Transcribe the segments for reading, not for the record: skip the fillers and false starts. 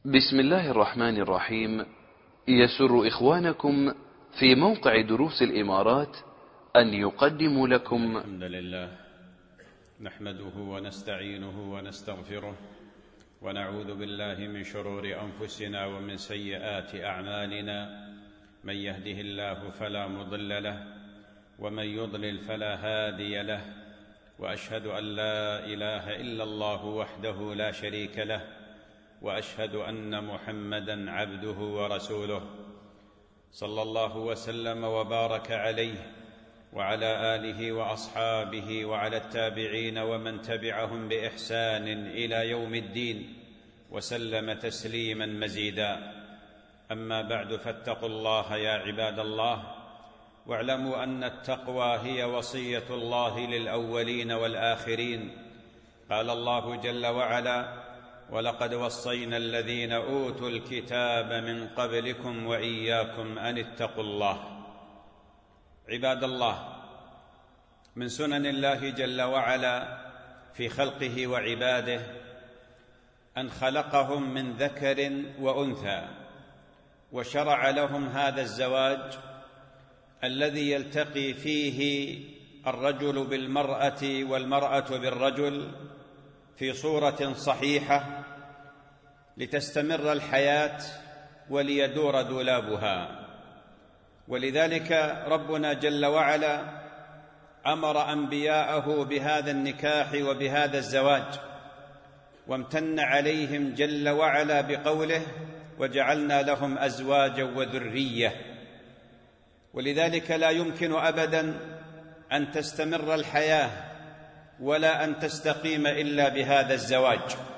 بسم الله الرحمن الرحيم. يسر إخوانكم في موقع دروس الإمارات أن يقدموا لكم الحمد لله نحمده ونستعينه ونستغفره ونعوذ بالله من شرور أنفسنا ومن سيئات أعمالنا. من يهده الله فلا مضل له ومن يضلل فلا هادي له، وأشهد أن لا إله إلا الله وحده لا شريك له، وأشهد أن محمدًا عبده ورسوله، صلى الله وسلم وبارك عليه وعلى آله وأصحابه وعلى التابعين ومن تبعهم بإحسان إلى يوم الدين، وسلم تسليمًا مزيدًا. أما بعد، فاتقوا الله يا عباد الله، واعلموا أن التقوى هي وصية الله للأولين والآخرين. قال الله جل وعلا: ولقد وصينا الذين أوتوا الكتاب من قبلكم وإياكم أن اتقوا الله. عباد الله، من سنن الله جل وعلا في خلقه وعباده أن خلقهم من ذكر وأنثى، وشرع لهم هذا الزواج الذي يلتقي فيه الرجل بالمرأة والمرأة بالرجل في صورة صحيحة لتستمر الحياة وليدور دولابها. ولذلك ربنا جل وعلا أمر أنبياءه بهذا النكاح وبهذا الزواج، وامتن عليهم جل وعلا بقوله: وجعلنا لهم أزواجا وذرية. ولذلك لا يمكن أبداً أن تستمر الحياة ولا أن تستقيم إلا بهذا الزواج.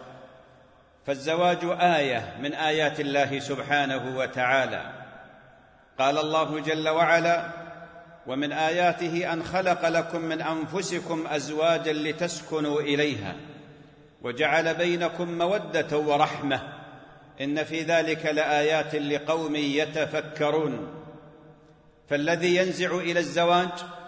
فالزواج آية من آيات الله سبحانه وتعالى. قال الله جل وعلا: ومن آياته أن خلق لكم من أنفسكم أزواجا لتسكنوا إليها وجعل بينكم مودة ورحمة إن في ذلك لآيات لقوم يتفكرون. فالذي ينزع إلى الزواج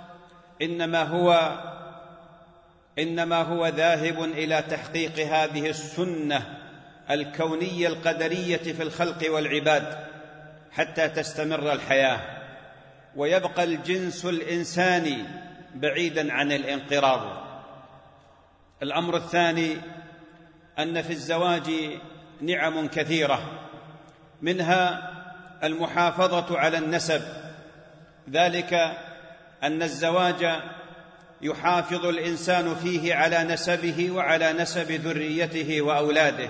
إنما هو ذاهب إلى تحقيق هذه السنة الكونية القدرية في الخلق والعباد حتى تستمر الحياة ويبقى الجنس الإنساني بعيداً عن الانقراض. الأمر الثاني أن في الزواج نعم كثيرة، منها المحافظة على النسب، ذلك أن الزواج يحافظ الإنسان فيه على نسبه وعلى نسب ذريته وأولاده.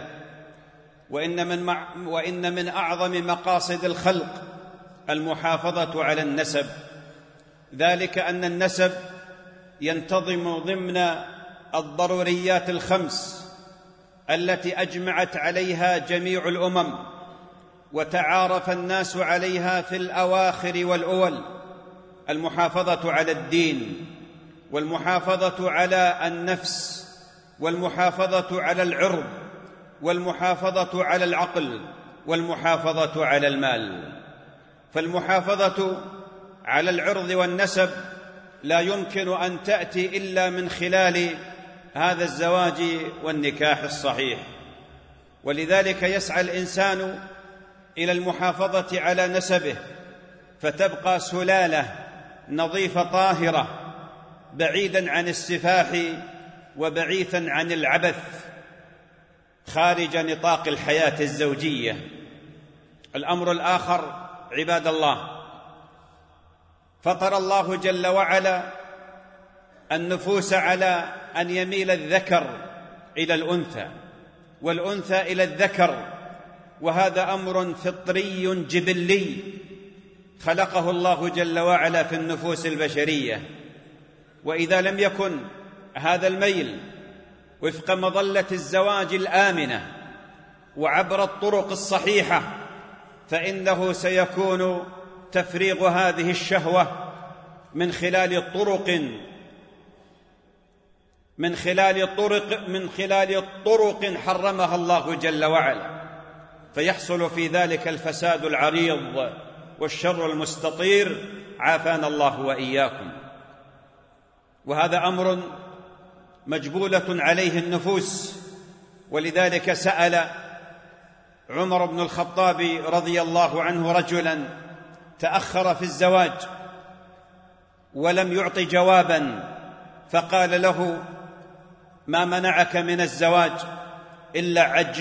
وإن من أعظم مقاصد الخلق المحافظة على النسب، ذلك أن النسب ينتظم ضمن الضروريات الخمس التي أجمعت عليها جميع الأمم وتعارف الناس عليها في الأواخر والأول: المحافظة على الدين، والمحافظة على النفس، والمحافظة على العرض، والمحافظة على العقل، والمحافظة على المال. فالمحافظة على العرض والنسب لا يمكن أن تأتي إلا من خلال هذا الزواج والنكاح الصحيح. ولذلك يسعى الإنسان إلى المحافظة على نسبه، فتبقى سلالة نظيفة طاهرة بعيداً عن السفاح وبعيداً عن العبث خارج نطاق الحياة الزوجية. الأمر الآخر عباد الله: فطر الله جل وعلا النفوس على أن يميل الذكر إلى الأنثى والأنثى إلى الذكر، وهذا أمر فطري جبلي خلقه الله جل وعلا في النفوس البشرية. وإذا لم يكن هذا الميل وفق مظلة الزواج الآمنة وعبر الطرق الصحيحة، فإنه سيكون تفريغ هذه الشهوة من خلال طرق حرمها الله جل وعلا، فيحصل في ذلك الفساد العريض والشر المستطير، عافانا الله وإياكم. وهذا أمر مجبولة عليه النفوس، ولذلك سأل عمر بن الخطاب رضي الله عنه رجلا تأخر في الزواج ولم يعط جوابا، فقال له: ما منعك من الزواج إلا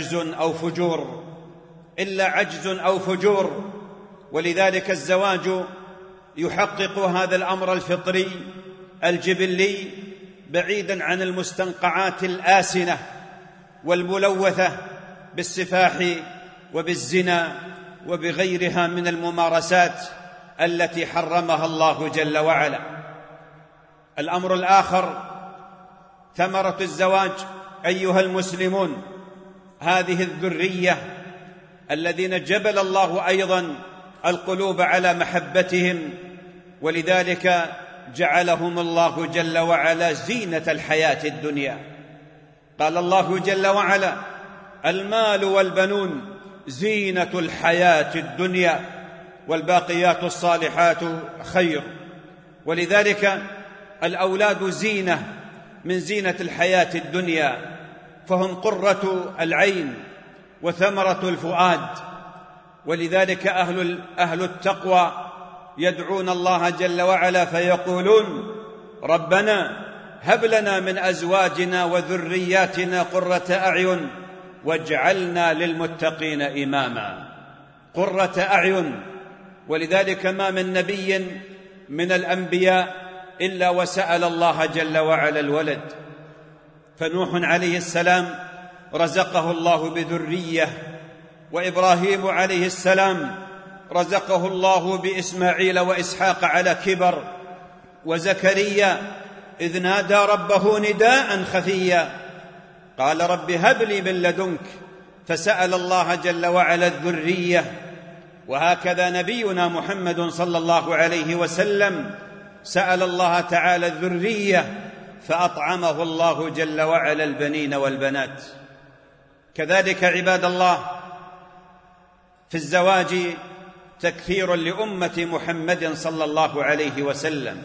عجز أو فجور. ولذلك الزواج يحقق هذا الأمر الفطري الجبلي بعيدا عن المستنقعات الآسنة والملوثة بالسفاح وبالزنا وبغيرها من الممارسات التي حرمها الله جل وعلا. الأمر الآخر ثمرة الزواج أيها المسلمون، هذه الذرية الذين جبل الله أيضا القلوب على محبتهم، ولذلك جعلهم الله جل وعلا زينة الحياة الدنيا. قال الله جل وعلا: المال والبنون زينة الحياة الدنيا والباقيات الصالحات خير. ولذلك الأولاد زينة من زينة الحياة الدنيا، فهم قرة العين وثمرة الفؤاد. ولذلك أهل التقوى يدعون الله جل وعلا فيقولون: ربنا هب لنا من أزواجنا وذرياتنا قرة أعين واجعلنا للمتقين إماما. قرة أعين. ولذلك ما من نبي من الأنبياء إلا وسأل الله جل وعلا الولد، فنوح عليه السلام رزقه الله بذرية، وإبراهيم عليه السلام رزقه الله بإسماعيل وإسحاق على كبر، وزكريا إذ نادى ربه نداء خفيا قال رب هب لي من لدنك، فسأل الله جل وعلا الذرية. وهكذا نبينا محمد صلى الله عليه وسلم سأل الله تعالى الذرية، فأطعمه الله جل وعلا البنين والبنات. كذلك عباد الله في الزواج تكثير لأمة محمد صلى الله عليه وسلم،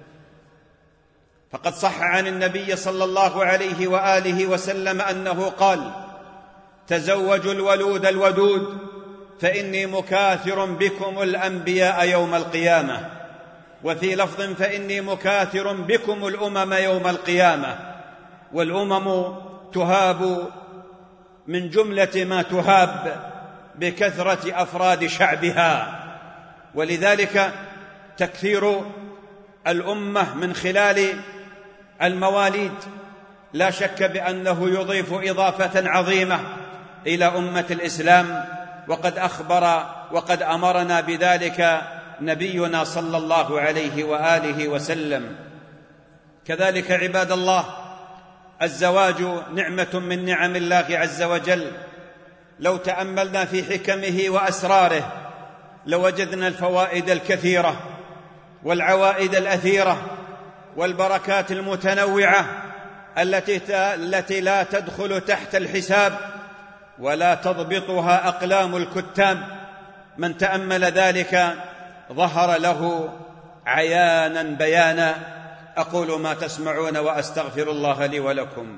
فقد صح عن النبي صلى الله عليه وآله وسلم أنه قال: تزوجوا الولود الودود فإني مكاثر بكم الأنبياء يوم القيامة، وفي لفظ فإني مكاثر بكم الأمم يوم القيامة. والأمم تهاب من جملة ما تهاب بكثرة أفراد شعبها، ولذلك تكثير الأمة من خلال المواليد لا شك بأنه يضيف إضافة عظيمة إلى أمة الإسلام، وقد أخبر وقد أمرنا بذلك نبينا صلى الله عليه وآله وسلم. كذلك عباد الله الزواج نعمة من نعم الله عز وجل، لو تأملنا في حكمه وأسراره لوجدنا الفوائد الكثيرة والعوائد الأثيرة والبركات المتنوعة التي لا تدخل تحت الحساب ولا تضبطها أقلام الكتاب. من تأمل ذلك ظهر له عيانا بيانا. أقول ما تسمعون وأستغفر الله لي ولكم.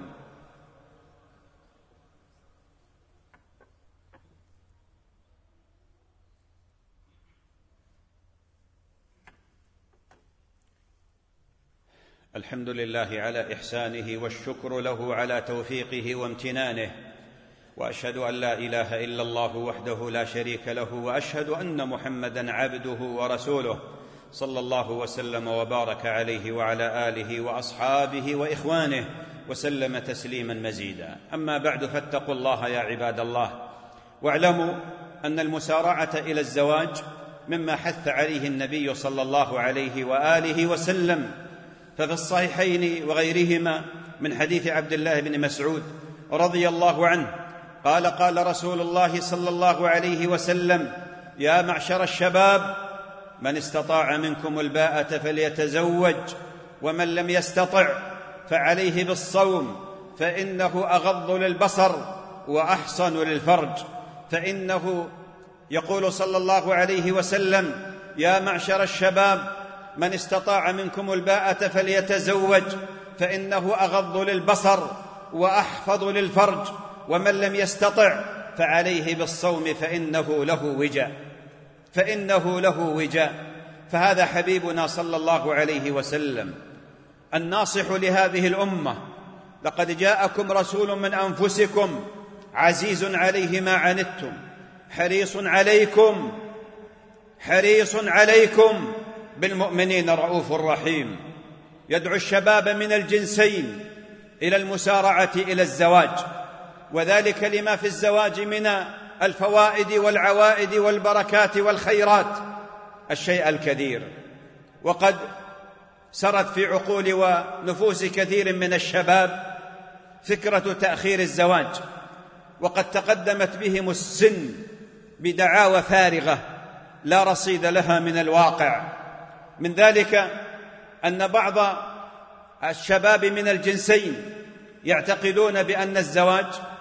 الحمد لله على إحسانه، والشكر له على توفيقه وامتنانه، وأشهد أن لا إله إلا الله وحده لا شريك له، وأشهد أن محمدًا عبده ورسوله صلى الله وسلم وبارك عليه وعلى آله وأصحابه وإخوانه وسلم تسليمًا مزيدا. أما بعد، فاتقوا الله يا عباد الله، واعلموا أن المسارعة إلى الزواج مما حث عليه النبي صلى الله عليه وآله وسلم. ففي الصحيحين وغيرهما من حديث عبد الله بن مسعود رضي الله عنه قال: قال رسول الله صلى الله عليه وسلم: يا معشر الشباب، من استطاع منكم الباءة فليتزوج، ومن لم يستطع فعليه بالصوم، فإنه أغض للبصر وأحصن للفرج. فإنه يقول صلى الله عليه وسلم: يا معشر الشباب، من استطاع منكم الباءة فليتزوج، فإنه أغض للبصر وأحفظ للفرج، ومن لم يستطع فعليه بالصوم فإنه له وجاء. فهذا حبيبنا صلى الله عليه وسلم الناصح لهذه الأمة: لقد جاءكم رسول من أنفسكم عزيز عليه ما عنتم حريص عليكم بالمؤمنين رؤوف رحيم. يدعو الشباب من الجنسين إلى المسارعة إلى الزواج، وذلك لما في الزواج من الفوائد والعوائد والبركات والخيرات الشيء الكثير. وقد سرت في عقول ونفوس كثير من الشباب فكرة تأخير الزواج، وقد تقدمت بهم السن بدعاوى فارغة لا رصيد لها من الواقع. من ذلك أن بعض الشباب من الجنسين يعتقدون بأن الزواج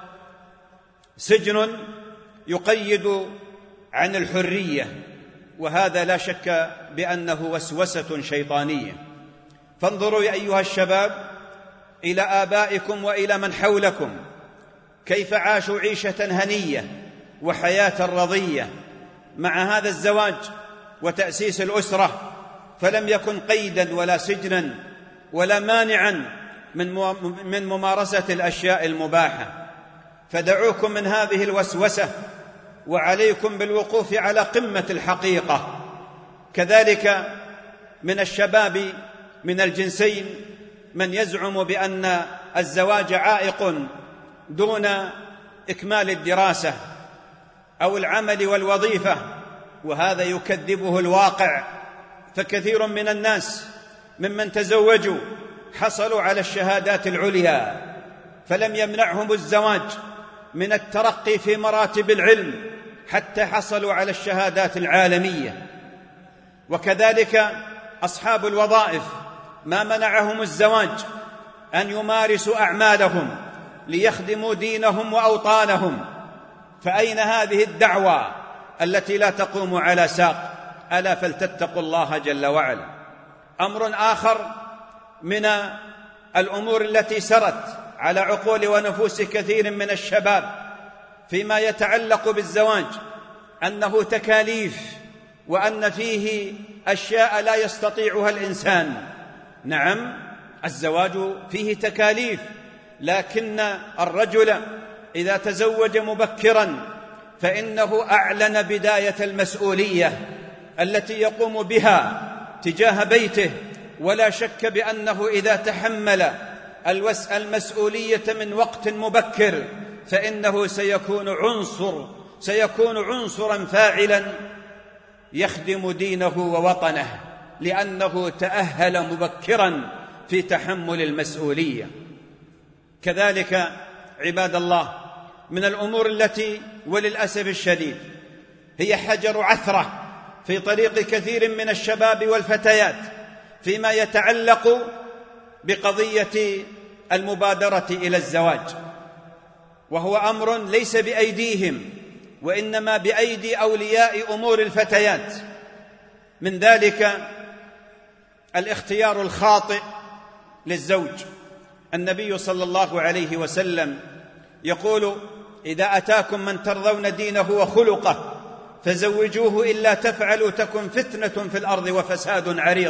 سجن يقيد عن الحرية، وهذا لا شك بأنه وسوسة شيطانية. فانظروا يا أيها الشباب إلى آبائكم وإلى من حولكم كيف عاشوا عيشة هنية وحياة رضية مع هذا الزواج وتأسيس الأسرة، فلم يكن قيدا ولا سجنا ولا مانعا من ممارسة الأشياء المباحة. فدعوكم من هذه الوسوسة، وعليكم بالوقوف على قمة الحقيقة. كذلك من الشباب من الجنسين من يزعم بأن الزواج عائق دون إكمال الدراسة أو العمل والوظيفة، وهذا يكذبه الواقع. فكثير من الناس ممن تزوجوا حصلوا على الشهادات العليا، فلم يمنعهم الزواج من الترقي في مراتب العلم حتى حصلوا على الشهادات العالمية. وكذلك أصحاب الوظائف ما منعهم الزواج أن يمارسوا أعمالهم ليخدموا دينهم وأوطانهم. فأين هذه الدعوة التي لا تقوم على ساق؟ ألا فلتتقوا الله جل وعلا. أمر آخر من الأمور التي سرت على عقول ونفوس كثير من الشباب فيما يتعلق بالزواج أنه تكاليف، وأن فيه أشياء لا يستطيعها الإنسان. نعم، الزواج فيه تكاليف، لكن الرجل إذا تزوج مبكرا فإنه أعلن بداية المسؤولية التي يقوم بها تجاه بيته، ولا شك بأنه إذا تحمل المسؤولية من وقت مبكر فإنه سيكون عنصرا فاعلا يخدم دينه ووطنه، لأنه تأهل مبكرا في تحمل المسؤولية. كذلك عباد الله من الأمور التي وللأسف الشديد هي حجر عثرة في طريق كثير من الشباب والفتيات فيما يتعلق بقضية المبادرة إلى الزواج، وهو أمر ليس بأيديهم وإنما بأيدي أولياء أمور الفتيات. من ذلك الاختيار الخاطئ للزوج. النبي صلى الله عليه وسلم يقول: إذا أتاكم من ترضون دينه وخلقه فزوجوه، إلا تفعلوا تكن فتنة في الأرض وفساد عريض.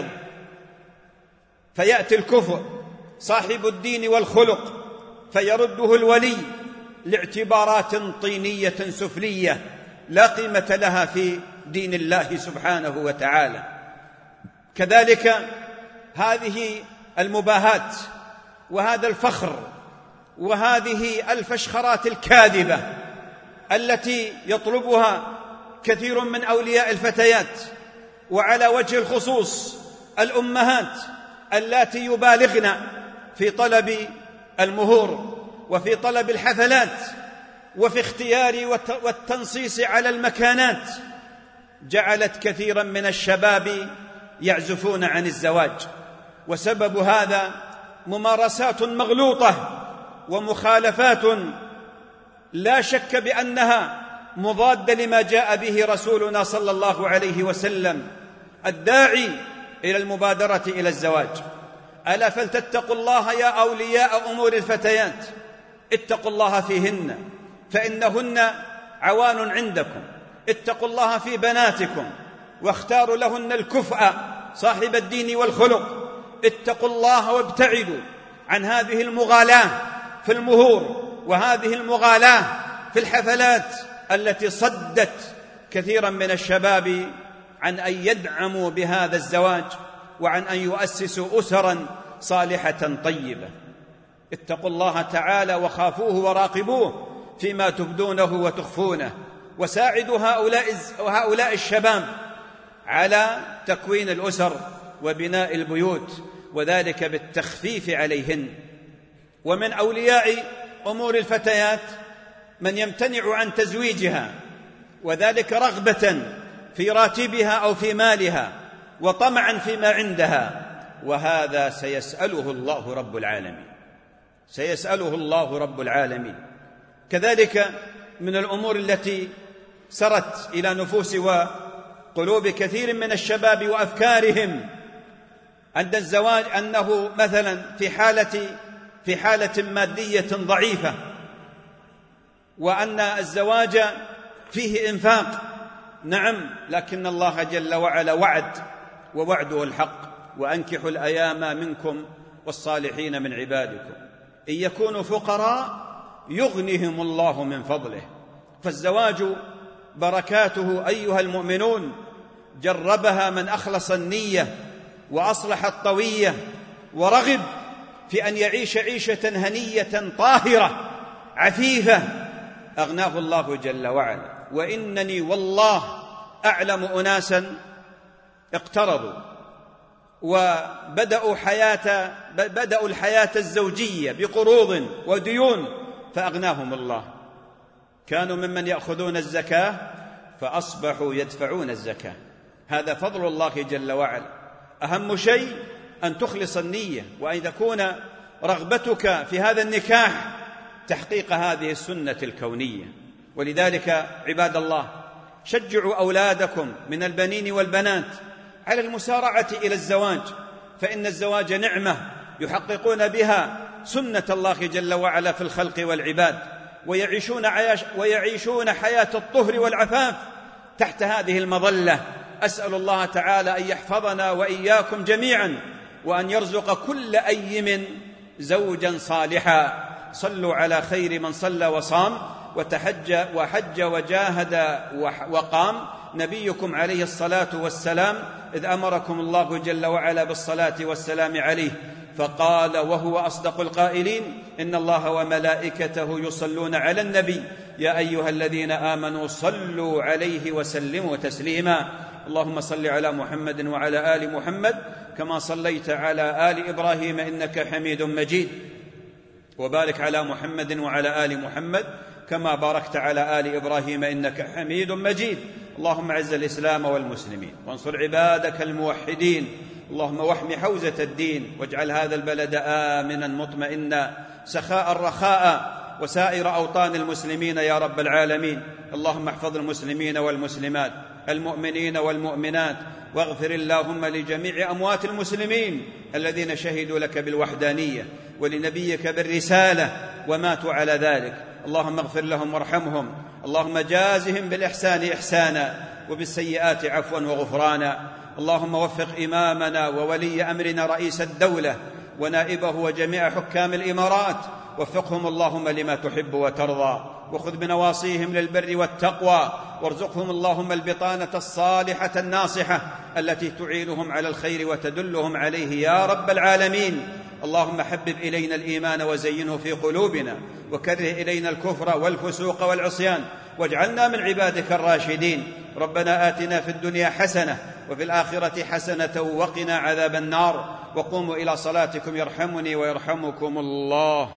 فيأتي الكفء صاحب الدين والخلق فيرده الولي لاعتبارات طينية سفلية لا قيمة لها في دين الله سبحانه وتعالى. كذلك هذه المباهات وهذا الفخر وهذه الفشخرات الكاذبة التي يطلبها كثير من أولياء الفتيات، وعلى وجه الخصوص الأمهات اللاتي يبالغن في طلب المهور وفي طلب الحفلات وفي اختيار والتنصيص على المكانات، جعلت كثيرا من الشباب يعزفون عن الزواج. وسبب هذا ممارسات مغلوطة ومخالفات لا شك بأنها مضادة لما جاء به رسولنا صلى الله عليه وسلم الداعي إلى المبادرة إلى الزواج. ألا فلتتقوا الله يا أولياء أمور الفتيات، اتقوا الله فيهن، فإنهن عوان عندكم، اتقوا الله في بناتكم واختاروا لهن الكفء صاحب الدين والخلق، اتقوا الله وابتعدوا عن هذه المغالاة في المهور وهذه المغالاة في الحفلات التي صدت كثيرا من الشباب عن أن يدعموا بهذا الزواج وعن أن يؤسسوا أسرا صالحة طيبة. اتقوا الله تعالى وخافوه وراقبوه فيما تبدونه وتخفونه، وساعدوا هؤلاء الشباب على تكوين الأسر وبناء البيوت، وذلك بالتخفيف عليهن. ومن أولياء أمور الفتيات من يمتنع عن تزويجها، وذلك رغبة في راتبها أو في مالها وطمعا فيما عندها، وهذا سيسأله الله رب العالمين، سيسأله الله رب العالمين. كذلك من الأمور التي سرت إلى نفوس وقلوب كثير من الشباب وأفكارهم عند الزواج أنه مثلا في حالة مادية ضعيفة، وأن الزواج فيه إنفاق. نعم، لكن الله جل وعلا وعد، ووعده الحق: وأنكحوا الأيام منكم والصالحين من عبادكم إن يكونوا فقراء يغنهم الله من فضله. فالزواج بركاته أيها المؤمنون جربها من أخلص النية وأصلح الطوية ورغب في أن يعيش عيشة هنية طاهرة عفيفة أغناه الله جل وعلا. وإنني والله أعلم أناسا اقترضوا وبدأوا الحياة الزوجية بقروض وديون فأغناهم الله. كانوا ممن يأخذون الزكاة فأصبحوا يدفعون الزكاة. هذا فضل الله جل وعلا. أهم شيء أن تخلص النية، وأن تكون رغبتك في هذا النكاح تحقيق هذه السنة الكونية. ولذلك عباد الله، شجعوا أولادكم من البنين والبنات على المسارعة إلى الزواج، فإن الزواج نعمة يحققون بها سنة الله جل وعلا في الخلق والعباد، ويعيشون حياة الطهر والعفاف تحت هذه المظلة. أسأل الله تعالى أن يحفظنا وإياكم جميعا، وأن يرزق كل أيم زوجا صالحا. صلوا على خير من صلى وصام وحج وجاهد وقام، نبيكم عليه الصلاة والسلام، إذ أمركم الله جل وعلا بالصلاة والسلام عليه فقال وهو أصدق القائلين: إن الله وملائكته يصلون على النبي يا أيها الذين آمنوا صلوا عليه وسلموا تسليما. اللهم صل على محمد وعلى آل محمد كما صليت على آل إبراهيم إنك حميد مجيد، وبارك على محمد وعلى آل محمد كما باركت على آل إبراهيم إنك حميد مجيد. اللهم أعز الإسلام والمسلمين، وانصر عبادك الموحدين. اللهم واحم حوزة الدين، واجعل هذا البلد آمنا مطمئنا سخاء رخاء، وسائر أوطان المسلمين يا رب العالمين. اللهم احفظ المسلمين والمسلمات، المؤمنين والمؤمنات، واغفر اللهم لجميع أموات المسلمين الذين شهدوا لك بالوحدانية ولنبيك بالرسالة وماتوا على ذلك. اللهم اغفر لهم وارحمهم. اللهم جازهم بالإحسان إحسانا وبالسيئات عفوا وغفرانا. اللهم وفق إمامنا وولي أمرنا رئيس الدولة ونائبه وجميع حكام الإمارات، وفقهم اللهم لما تحب وترضى، وخذ بنواصيهم للبر والتقوى، وارزقهم اللهم البطانة الصالحة الناصحة التي تعينهم على الخير وتدلهم عليه يا رب العالمين. اللهم حبب إلينا الإيمان وزينه في قلوبنا، وكره إلينا الكفر والفسوق والعصيان، واجعلنا من عبادك الراشدين. ربنا آتنا في الدنيا حسنة وفي الآخرة حسنة وقنا عذاب النار. وقوموا إلى صلاتكم يرحمني ويرحمكم الله.